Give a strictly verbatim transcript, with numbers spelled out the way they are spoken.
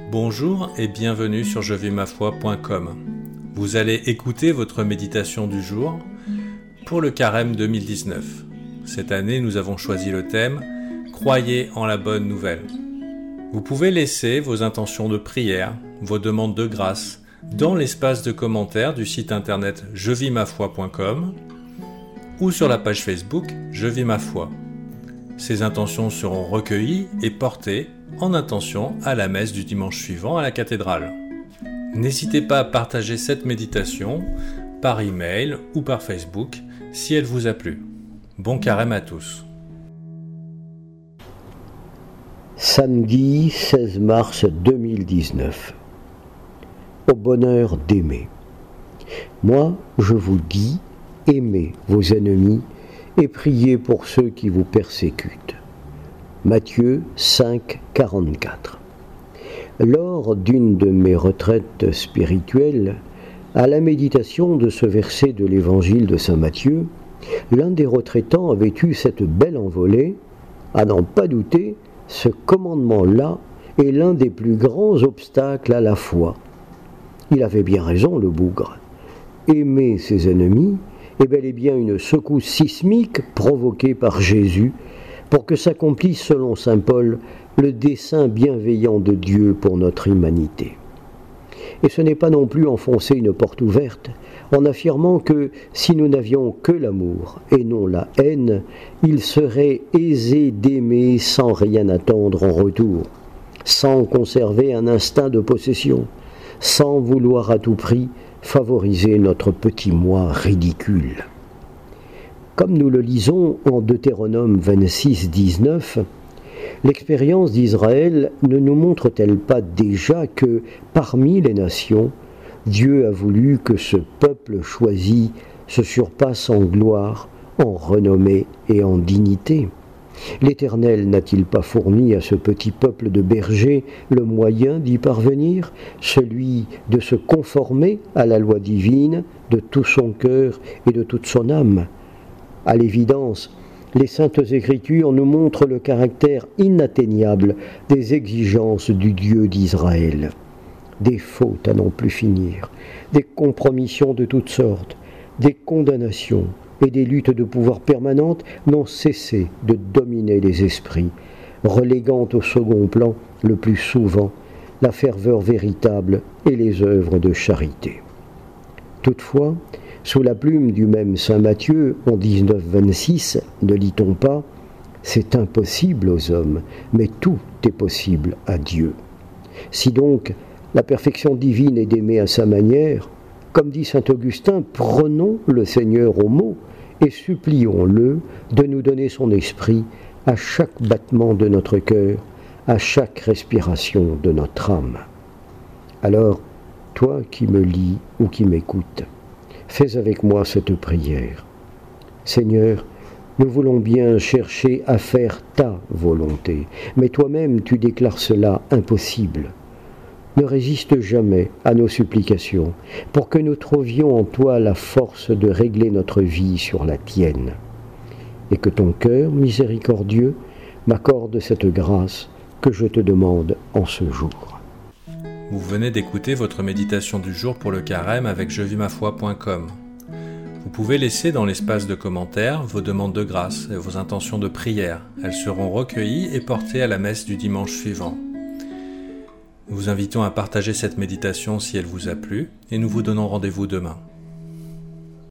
Bonjour et bienvenue sur je vis ma foi point com. Vous allez écouter votre méditation du jour pour le carême deux mille dix-neuf. Cette année, nous avons choisi le thème « Croyez en la bonne nouvelle ». Vous pouvez laisser vos intentions de prière, vos demandes de grâce dans l'espace de commentaires du site internet je vis ma foi point com ou sur la page Facebook Je vis ma foi. Ces intentions seront recueillies et portées en intention à la messe du dimanche suivant à la cathédrale. N'hésitez pas à partager cette méditation par email ou par Facebook si elle vous a plu. Bon carême à tous. Samedi seize mars deux mille dix-neuf. Au bonheur d'aimer. Moi, je vous dis, aimez vos ennemis et priez pour ceux qui vous persécutent. Matthieu cinq, quarante-quatre. Lors d'une de mes retraites spirituelles, à la méditation de ce verset de l'évangile de saint Matthieu, l'un des retraitants avait eu cette belle envolée, à n'en pas douter, ce commandement-là est l'un des plus grands obstacles à la foi. Il avait bien raison, le bougre. Aimer ses ennemis est bel et bien une secousse sismique provoquée par Jésus pour que s'accomplisse, selon saint Paul, le dessein bienveillant de Dieu pour notre humanité. Et ce n'est pas non plus enfoncer une porte ouverte en affirmant que si nous n'avions que l'amour et non la haine, il serait aisé d'aimer sans rien attendre en retour, sans conserver un instinct de possession, sans vouloir à tout prix favoriser notre petit moi ridicule. Comme nous le lisons en Deutéronome vingt-six, dix-neuf, l'expérience d'Israël ne nous montre-t-elle pas déjà que, parmi les nations, Dieu a voulu que ce peuple choisi se surpasse en gloire, en renommée et en dignité? L'Éternel n'a-t-il pas fourni à ce petit peuple de bergers le moyen d'y parvenir, celui de se conformer à la loi divine de tout son cœur et de toute son âme? À l'évidence, les Saintes Écritures nous montrent le caractère inatteignable des exigences du Dieu d'Israël. Des fautes à n'en plus finir, des compromissions de toutes sortes, des condamnations et des luttes de pouvoir permanentes n'ont cessé de dominer les esprits, reléguant au second plan, le plus souvent, la ferveur véritable et les œuvres de charité. Toutefois, sous la plume du même saint Matthieu, en dix-neuf vingt-six, ne lit-on pas « C'est impossible aux hommes, mais tout est possible à Dieu ». Si donc la perfection divine est d'aimer à sa manière, comme dit saint Augustin, prenons le Seigneur au mot et supplions-le de nous donner son esprit à chaque battement de notre cœur, à chaque respiration de notre âme. Alors, toi qui me lis ou qui m'écoutes, fais avec moi cette prière. Seigneur, nous voulons bien chercher à faire ta volonté, mais toi-même tu déclares cela impossible. Ne résiste jamais à nos supplications, pour que nous trouvions en toi la force de régler notre vie sur la tienne. Et que ton cœur miséricordieux m'accorde cette grâce que je te demande en ce jour. Vous venez d'écouter votre méditation du jour pour le carême avec je vis ma foi point com. Vous pouvez laisser dans l'espace de commentaires vos demandes de grâce et vos intentions de prière. Elles seront recueillies et portées à la messe du dimanche suivant. Nous vous invitons à partager cette méditation si elle vous a plu et nous vous donnons rendez-vous demain.